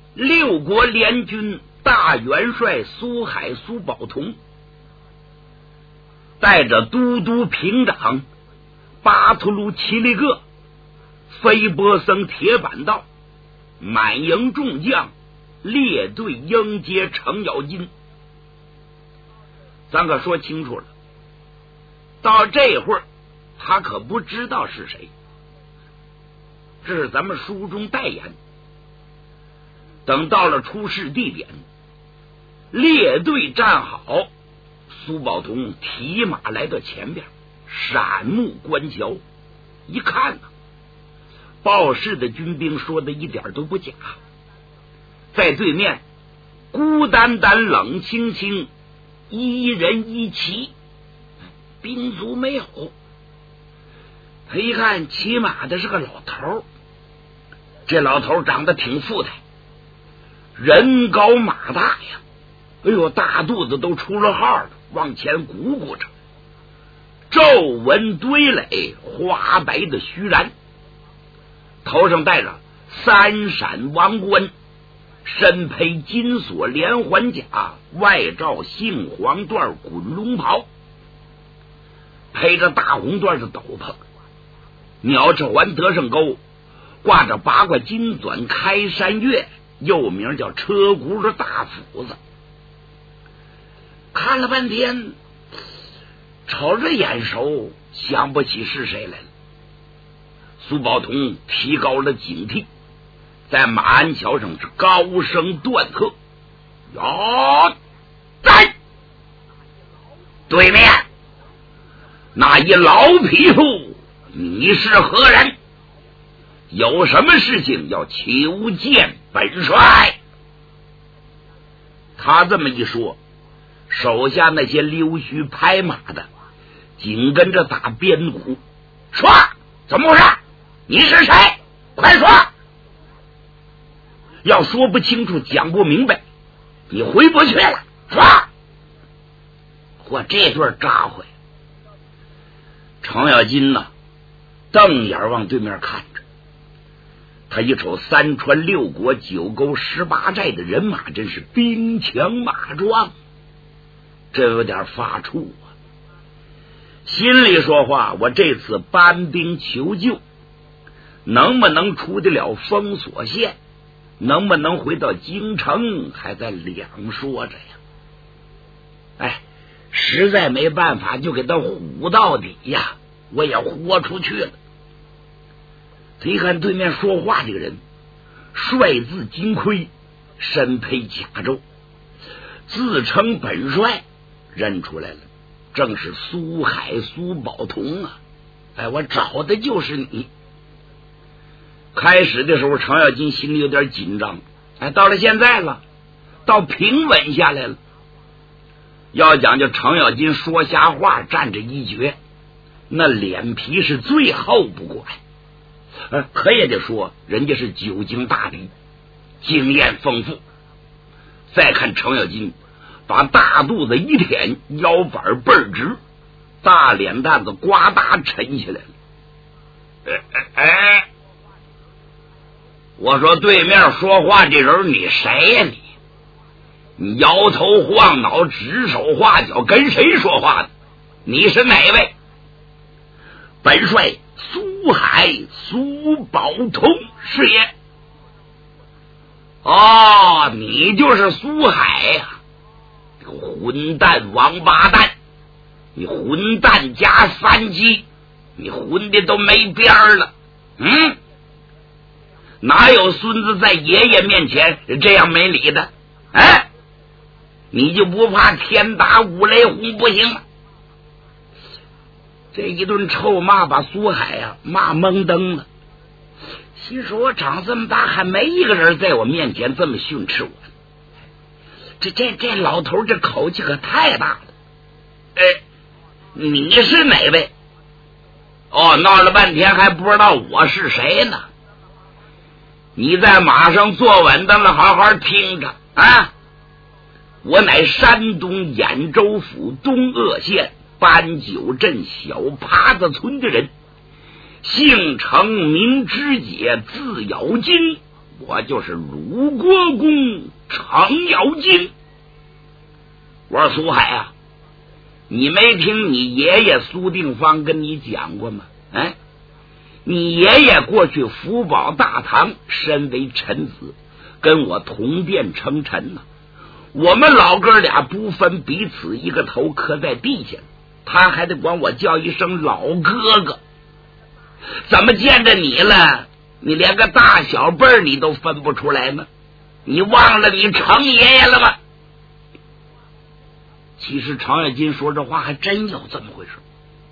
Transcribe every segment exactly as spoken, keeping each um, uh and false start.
六国联军大元帅苏海苏宝同带着都督平长巴图鲁齐利各、菲波僧铁板道满营众将列队迎接程咬金。咱可说清楚了，到这会儿他可不知道是谁，这是咱们书中代言。等到了出事地点，列队站好，苏宝同提马来到前边，闪目观瞧，一看呢、啊，报事的军兵说的一点都不假，在对面孤单单冷清清，一人一骑，兵卒没有。他一看骑马的是个老头，这老头长得挺富态，人高马大呀，哎呦，大肚子都出了号了，往前鼓鼓着，皱纹堆垒，花白的须髯，头上戴着三闪王冠，身披金锁连环甲，外罩杏黄缎滚龙袍，披着大红缎的斗篷，鸟翅环得胜钩，挂着八卦金钻开山月，又名叫车轱辘大斧子。看了半天，瞅着眼熟，想不起是谁来了。苏宝同提高了警惕，在马鞍桥上是高声断喝：“呀，在对面那一老匹夫，你是何人？有什么事情要求见本帅？”他这么一说，手下那些溜须拍马的紧跟着打边鼓，说：“怎么回事？你是谁？快说！要说不清楚，讲不明白，你回不去了。说！”嚯，这对扎回程咬金呐，瞪眼往对面看着。他一瞅三川六国九沟十八寨的人马，真是兵强马壮，这有点发怵啊。心里说话，我这次搬兵求救，能不能出得了封锁线，能不能回到京城，还在两说着呀。哎，实在没办法，就给他唬到底呀，我也豁出去了。他一看对面说话这个人，帅字金盔，身披甲胄，自称本帅，认出来了，正是苏海苏宝同啊！哎，我找的就是你。开始的时候程咬金心里有点紧张，哎，到了现在了，到平稳下来了。要讲究程咬金说瞎话占着一绝，那脸皮是最厚不过呀。呃，可也得说人家是久经大敌，经验丰富。再看程咬金把大肚子一舔，腰板倍儿直，大脸蛋子呱嗒沉下来了。哎哎哎！我说对面说话这人你谁呀、啊、你？你摇头晃脑，指手画脚，跟谁说话的？你是哪位？本帅苏海苏宝同是也。哦，你就是苏海呀、啊！这个混蛋王八蛋，你混蛋加三鸡，你混的都没边儿了。嗯，哪有孙子在爷爷面前这样没理的？哎，你就不怕天打五雷轰不行吗？这一顿臭骂把苏海呀、啊、骂懵登了，心说我长这么大还没一个人在我面前这么训斥我，这这这老头这口气可太大了。哎，你是哪位？哦，闹了半天还不知道我是谁呢。你在马上坐稳当了，好好听着啊！我乃山东兖州府东鄂县斑九镇小耙子村的人，姓程名知解，字咬金， 我就是鲁国公程咬金。我说苏海啊，你没听你爷爷苏定方跟你讲过吗？哎，你爷爷过去福宝大唐，身为臣子，跟我同殿称臣呢。我们老哥俩不分彼此，一个头磕在地下，他还得管我叫一声老哥哥。怎么见着你了，你连个大小辈儿你都分不出来呢？你忘了你程爷爷了吗？其实程咬金说这话还真有这么回事。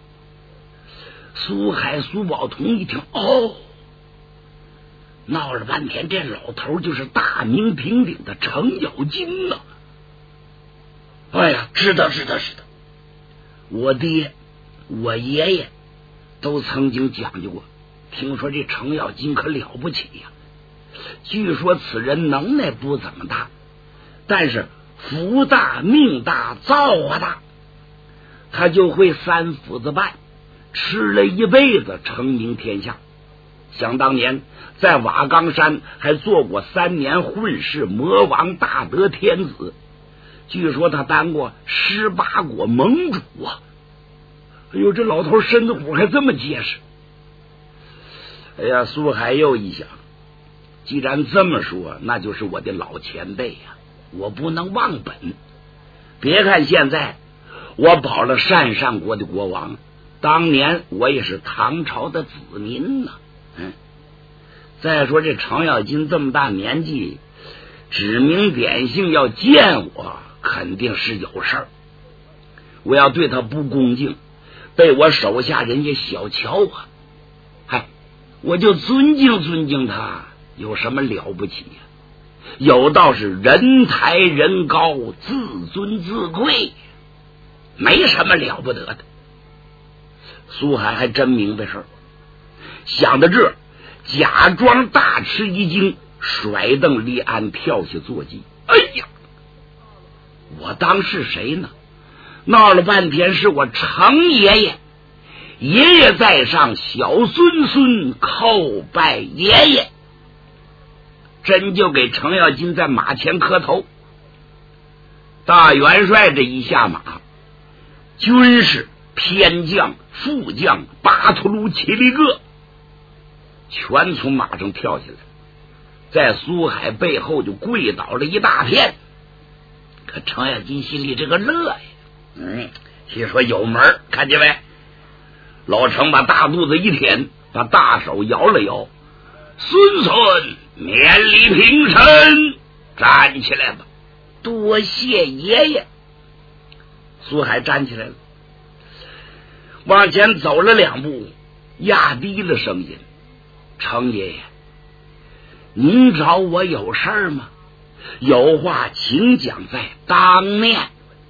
苏海苏宝同一听，哦，闹了半天这老头就是大名鼎鼎的程咬金呢。哎呀，知道知道知道，我爹我爷爷都曾经讲究过，听说这程咬金可了不起呀。据说此人能耐不怎么大，但是福大命大造化大，他就会三斧子半，吃了一辈子成名天下。想当年在瓦岗山还做过三年混世魔王大德天子，据说他当过十八国盟主啊！哎呦，这老头身子骨还这么结实。哎呀，苏海又一想，既然这么说，那就是我的老前辈呀、啊，我不能忘本。别看现在我保了单上国的国王，当年我也是唐朝的子民呢、啊。嗯，再说这程咬金这么大年纪，指名点姓要见我，肯定是有事儿。我要对他不恭敬，被我手下人家小瞧啊，嗨，我就尊敬尊敬他，有什么了不起呀、啊？有道是人抬人高，自尊自贵，没什么了不得的。苏海还真明白事儿，想到这，假装大吃一惊，甩蹬离鞍，跳下坐骑。哎呀，我当是谁呢？闹了半天是我程爷爷，爷爷在上，小孙孙叩拜爷爷。真就给程咬金在马前磕头。大元帅这一下马，军士偏将副将巴图鲁齐利各全从马上跳下来，在苏海背后就跪倒了一大片。可程咬金心里这个乐呀，嗯，心说有门，看见没？老程把大肚子一舔，把大手摇了摇，孙孙免礼平身，站起来吧，多谢爷爷。苏海站起来了，往前走了两步，压低了声音：程爷爷，您找我有事儿吗？有话请讲在当面。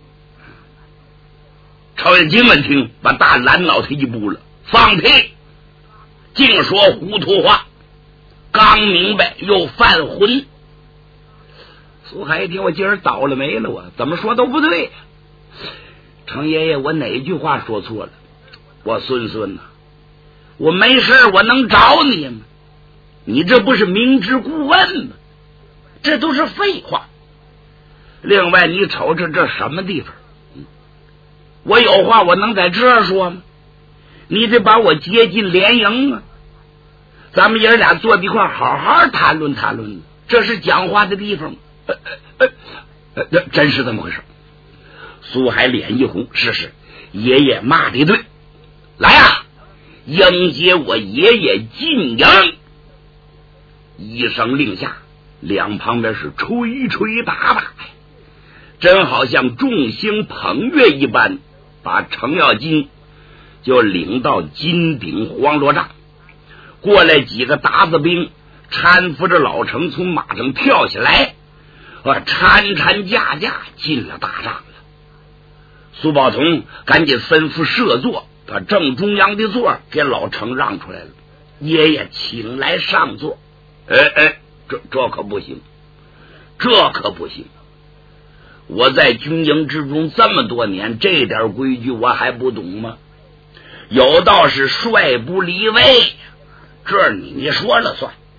程咬金闻听，把大蓝脑袋一拨了：放屁，净说糊涂话，刚明白又犯浑。苏海一听，我今儿倒了霉了，我怎么说都不对。程爷爷，我哪句话说错了？我孙孙呐、啊，我没事我能找你吗？你这不是明知故问吗？这都是废话。另外，你瞅瞅这什么地方？我有话我能在这儿说吗？你得把我接进联营啊！咱们爷俩坐一块好好谈论谈论，这是讲话的地方吗？呃呃呃呃，真是这么回事。苏海脸一红，是是，爷爷骂的对，来啊，迎接我爷爷进营。一声令下，两旁边是吹吹打打，真好像众星捧月一般，把程咬金就领到金顶黄罗帐。过来几个达子兵搀扶着老程从马上跳下来，啊，搀搀架架进了大帐了。苏宝同赶紧吩咐设座，把正中央的座给老程让出来了。爷爷请来上座。哎哎，这这可不行，这可不行！我在军营之中这么多年，这点规矩我还不懂吗？有道是帅不离位，这你说了算，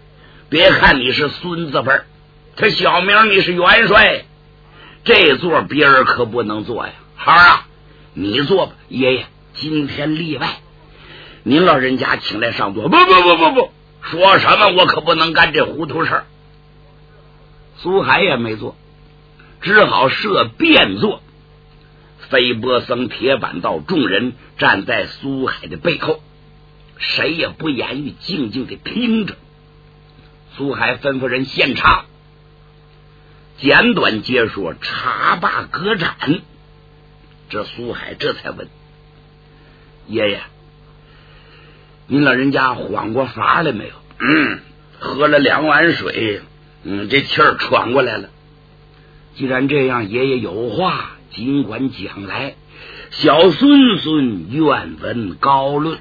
别看你是孙子辈，他小名你是元帅，这座别人可不能坐呀。好啊，你坐吧，爷爷今天例外，您老人家请来上座。不不不不不，说什么我可不能干这糊涂事儿。苏海也没坐，只好设便座。飞波僧、铁板道众人站在苏海的背后，谁也不言语，静静的听着。苏海吩咐人献茶，简短接说，茶罢歌盏。这苏海这才问爷爷，您老人家缓过乏来没有？嗯，喝了两碗水，嗯，这气儿喘过来了。既然这样，爷爷有话尽管讲来，小孙孙愿闻高论。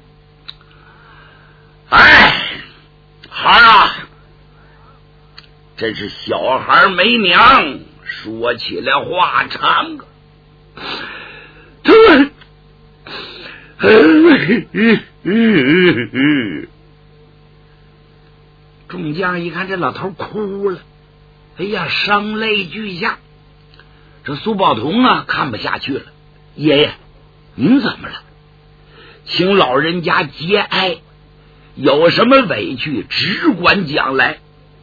哎，孩儿啊，真是小孩没娘，说起来话长啊。这众将一看这老头哭了，哎呀，声泪俱下。这苏宝同啊看不下去了，爷爷您怎么了？请老人家节哀，有什么委屈只管讲来。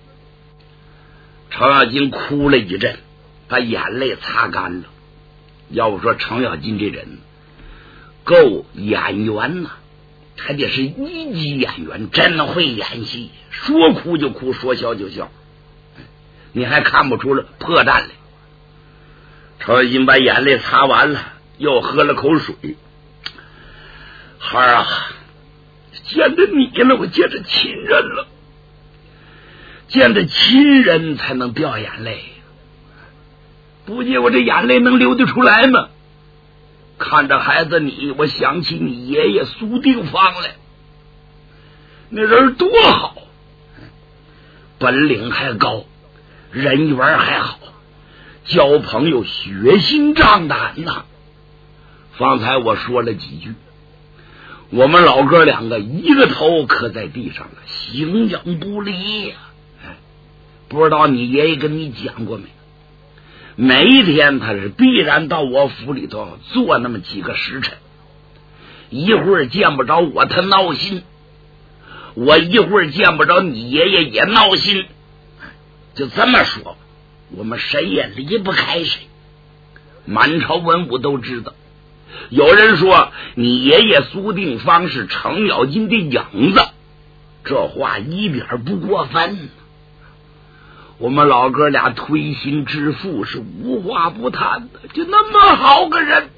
程咬金哭了一阵，把眼泪擦干了。要不说程咬金这人够演员呐、啊，还得是一级演员，真会演戏，说哭就哭，说笑就笑，你还看不出了破绽来。程咬金把眼泪擦完了，又喝了口水。孩儿啊，见着你了，我见着亲人了，见着亲人才能掉眼泪，不见我这眼泪能流得出来吗？看着孩子你，我想起你爷爷苏定方来，那人多好，本领还高，人缘还好，交朋友血心仗胆呐。方才我说了几句，我们老哥两个一个头磕在地上了，形影不离呀、啊。不知道你爷爷跟你讲过没？每一天他是必然到我府里头坐那么几个时辰，一会儿见不着我他闹心，我一会儿见不着你爷爷也闹心，就这么说，我们谁也离不开谁。满朝文武都知道，有人说你爷爷苏定方是程咬金的影子，这话一点不过分。我们老哥俩推心置腹，是无话不谈的，就那么好个人，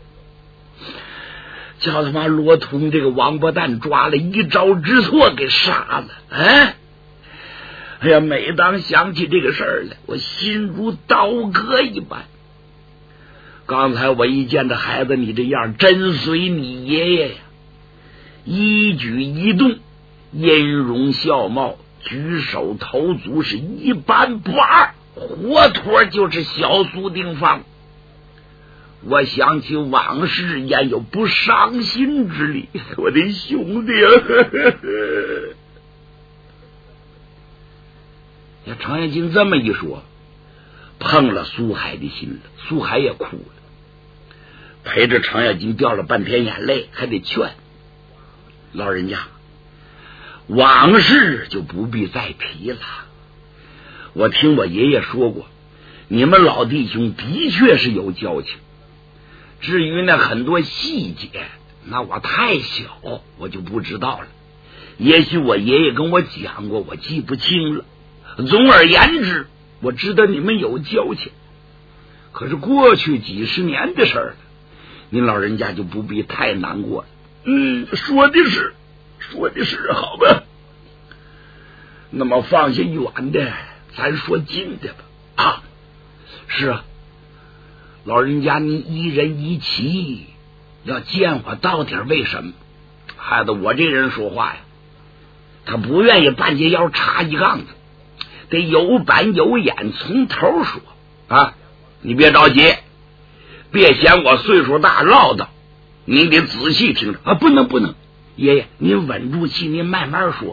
叫他妈罗通这个王八蛋抓了一招之错给杀了。哎，哎呀，每当想起这个事儿来，我心如刀割一般。刚才我一见这孩子你这样，真随你爷爷呀，一举一动，音容笑貌，举手投足是一般不二，活脱就是小苏定方。我想起往事，焉有不伤心之理？我的兄弟啊！呀，程咬金这么一说，碰了苏海的心了，苏海也哭了，陪着程咬金掉了半天眼泪，还得劝老人家，往事就不必再提了。我听我爷爷说过，你们老弟兄的确是有交情，至于那很多细节，那我太小，我就不知道了。也许我爷爷跟我讲过，我记不清了。总而言之，我知道你们有交情，可是过去几十年的事儿了，您老人家就不必太难过了。嗯，说的是，说的是，好吧。那么放下远的，咱说近的吧。啊，是啊，老人家你一人一骑，要见我到底为什么？孩子，我这人说话呀，他不愿意半截腰插一杠子，得有板有眼，从头说啊。你别着急，别嫌我岁数大唠叨，你得仔细听着啊！不能不能，爷爷您稳住气，您慢慢说。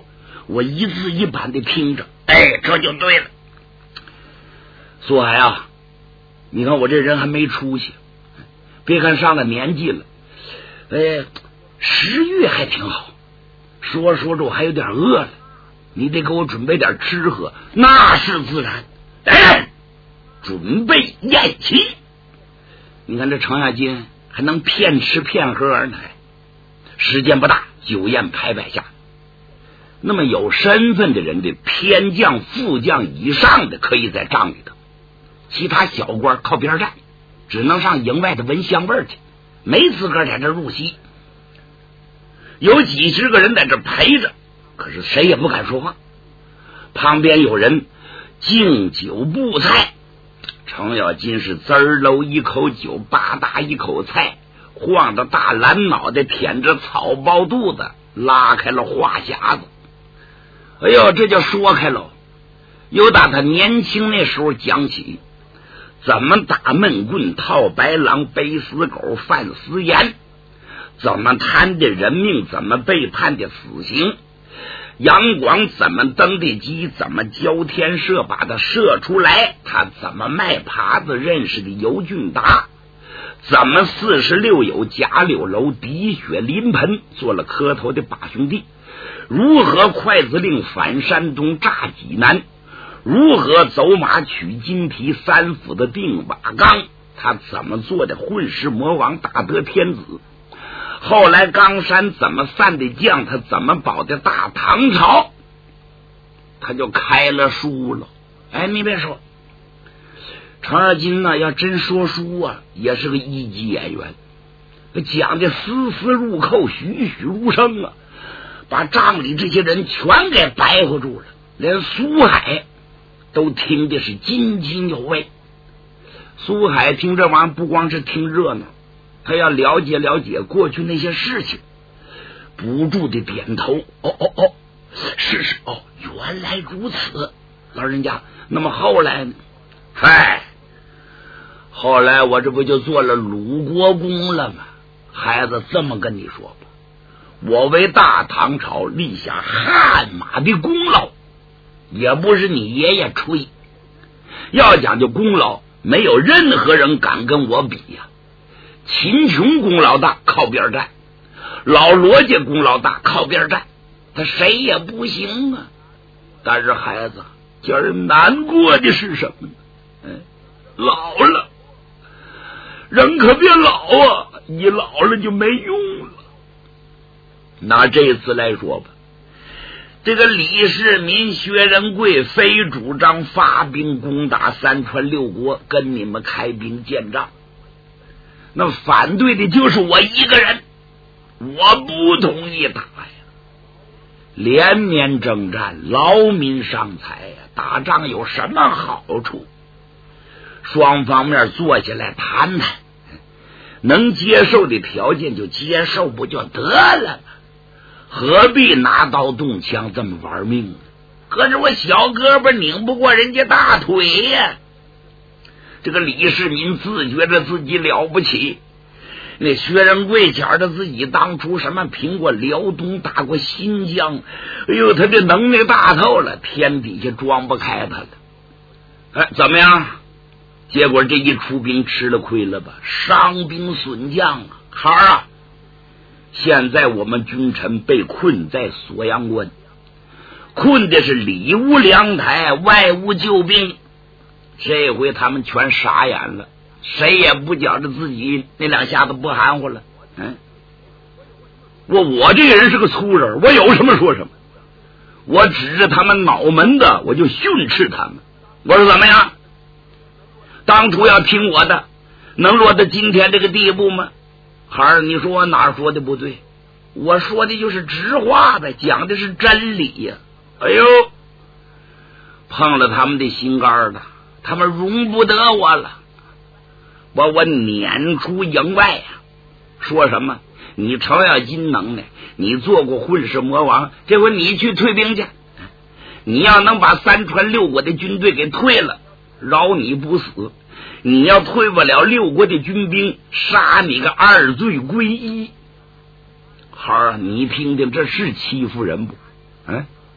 我一字一板的听着，哎，这就对了。苏海啊，你看我这人还没出息，别看上了年纪了，哎，食欲还挺好，说说着我还有点饿了，你得给我准备点吃喝。那是自然，哎，准备宴席。你看这程咬金还能骗吃骗喝呢，时间不大，酒宴排摆下，那么有身份的人的偏将副将以上的可以在帐里头，其他小官靠边站，只能上营外的闻香味去，没资格在这入席。有几十个人在这陪着，可是谁也不敢说话。旁边有人敬酒布菜，程咬金是滋儿搂一口酒，吧嗒一口菜，晃着大蓝脑袋，舔着草包肚子，拉开了话匣子。哎呦，这就说开了，又打他年轻那时候讲起，怎么打闷棍、套白狼、背死狗、犯私盐，怎么贪的人命，怎么被判的死刑，杨广怎么登的基，怎么交天射把他射出来，他怎么卖耙子认识的尤俊达，怎么四十六友贾柳楼滴血临盆做了磕头的八兄弟，如何筷子令反山东炸济南，如何走马取金皮三府的定瓦岗，他怎么做的混世魔王大德天子，后来冈山怎么散的将，他怎么保的大唐朝，他就开了书了。哎，你别说，程咬金呢，要真说书啊，也是个一级演员，讲的丝丝入扣，栩栩如生啊，把帐里这些人全给白活住了，连苏海都听的是津津有味。苏海听这玩意儿不光是听热闹，他要了解了解过去那些事情，不住的点头。哦哦哦，是是哦，原来如此，老人家。那么后来呢？嗨，后来我这不就做了鲁国公了吗？孩子，这么跟你说吧，我为大唐朝立下汗马的功劳，也不是你爷爷吹。要讲究功劳，没有任何人敢跟我比呀、啊。秦琼功劳大，靠边站；老罗家功劳大，靠边站，他谁也不行啊。但是孩子，叫人难过的是什么呢？嗯，老了，人可别老啊，一老了就没用了。拿这次来说吧，这个李世民、薛仁贵非主张发兵攻打三川六国，跟你们开兵建仗，那反对的就是我一个人，我不同意打呀。连绵征战，劳民伤财呀，打仗有什么好处？双方面坐下来谈谈，能接受的条件就接受，不就得了吗？何必拿刀动枪这么玩命呢？可是我小胳膊拧不过人家大腿呀。这个李世民自觉着自己了不起，那薛仁贵觉着自己当初什么平过辽东，打过新疆，哎呦，他这能耐大透了，天底下装不开他了。哎，怎么样？结果这一出兵吃了亏了吧？伤兵损将啊！孩儿啊，现在我们君臣被困在锁阳关，困的是里无粮台，外无救兵。这回他们全傻眼了，谁也不觉着自己那两下子不含糊了。嗯，我我这个人是个粗人，我有什么说什么，我指着他们脑门子我就训斥他们。我说怎么样？当初要听我的，能落到今天这个地步吗？孩儿，你说我哪说的不对？我说的就是直话呗，讲的是真理呀、啊。哎呦，碰了他们的心肝了，他们容不得我了，把我撵出营外呀、啊！说什么？你程咬金能耐，你做过混世魔王，这回你去退兵去。你要能把三川六国的军队给退了，饶你不死；你要退不了六国的军兵，杀你个二罪归一。孩儿，你听听，这是欺负人不？嗯，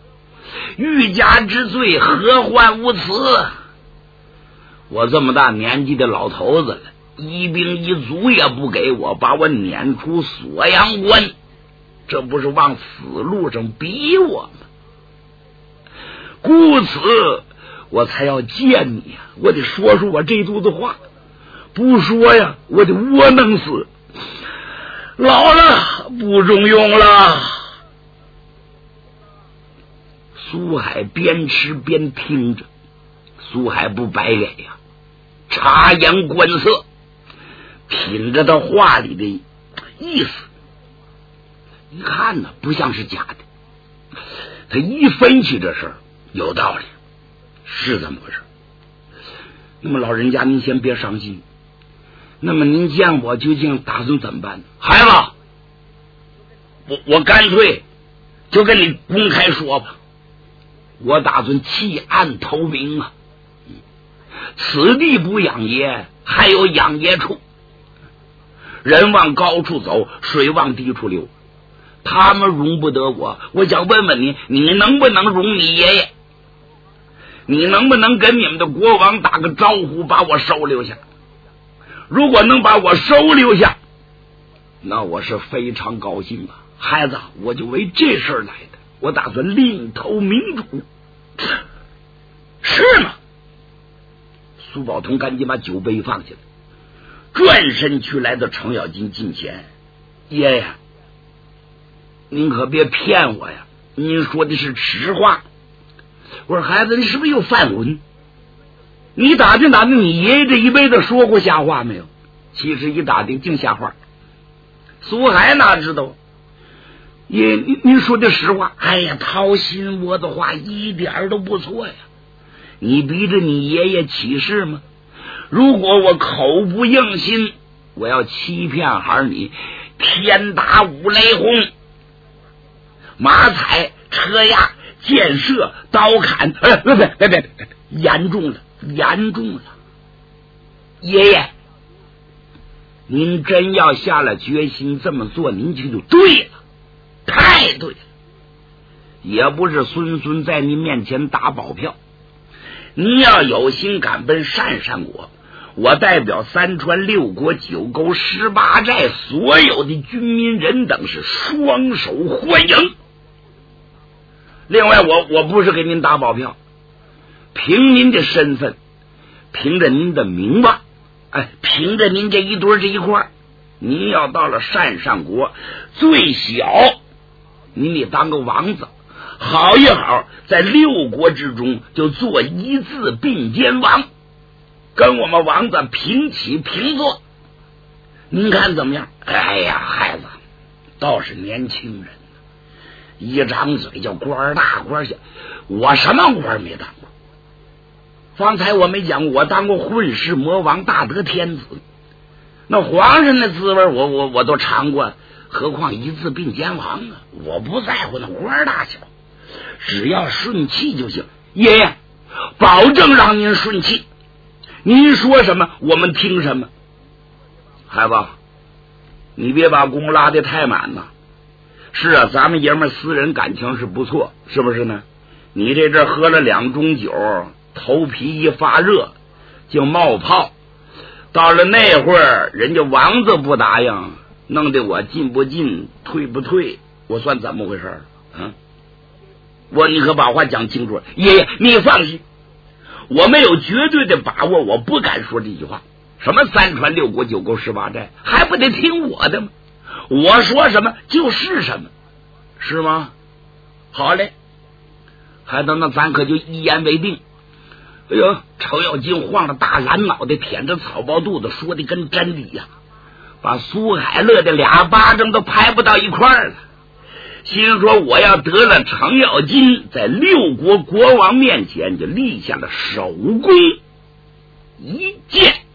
欲加之罪，何患无辞？我这么大年纪的老头子了，一兵一卒也不给我，把我撵出锁阳关，这不是往死路上逼我吗？故此我才要见你呀，我得说说我这肚子话，不说呀，我得窝囊死。老了不中用了。苏海边吃边听着，苏海不白脸呀，察言观色，品着他话里的意思，一看呢不像是假的，他一分析这事儿有道理，是这么回事。那么老人家您先别伤心，那么您见我究竟打算怎么办呢？孩子，我我干脆就跟你公开说吧，我打算弃暗投明啊！此地不养爷，还有养爷处。人往高处走，水往低处流，他们容不得我。我想问问你，你能不能容你爷爷？你能不能跟你们的国王打个招呼，把我收留下？如果能把我收留下，那我是非常高兴啊！孩子，我就为这事儿来的，我打算另投明主。是吗？苏宝同赶紧把酒杯放下来，转身去来到程咬金近前。爷爷，您可别骗我呀，您说的是实话。我说孩子，你是不是又犯浑？你打听打听，你爷爷这一辈子说过瞎话没有？其实一打听净瞎话。苏海哪知道？爷，您您说的实话。哎呀，掏心窝的话一点都不错呀。你逼着你爷爷起誓吗？如果我口不应心，我要欺骗孩你，天打五雷轰，马踩车压箭射刀砍，哎，别别别别别，严重了，严重了！爷爷，您真要下了决心这么做，您这就对了，太对了。也不是孙孙在您面前打保票，您要有心赶奔鄯善国，我代表三川六国九沟十八寨所有的军民人等是双手欢迎。另外我我不是给您打保票，凭您的身份，凭着您的名望，哎，凭着您这一堆这一块，您要到了鄯善国，最小您得当个王子，好一好在六国之中就做一字并肩王，跟我们王子平起平坐，您看怎么样？哎呀，孩子倒是年轻人，一张嘴就官大官小，我什么官没当过？方才我没讲过，我当过混世魔王、大德天子，那皇上的滋味我我我都尝过，何况一字并肩王啊！我不在乎那官大小，只要顺气就行。爷爷，保证让您顺气，您说什么我们听什么。孩子，你别把弓拉得太满了。是啊，咱们爷们私人感情是不错，是不是呢？你这阵喝了两盅酒，头皮一发热就冒泡，到了那会儿人家王子不答应，弄得我进不进退不退，我算怎么回事啊？我你可把话讲清楚。爷爷你放心，我没有绝对的把握，我不敢说这句话。什么三川六国九沟十八寨，还不得听我的吗？我说什么就是什么，是吗？好嘞，孩子，那咱可就一言为定。哎呦，程咬金晃着大蓝脑袋，舔着草包肚子，说的跟真理呀、啊，把苏海乐的俩巴掌都拍不到一块儿了。心说我要得了程咬金，在六国国王面前就立下了首功一剑。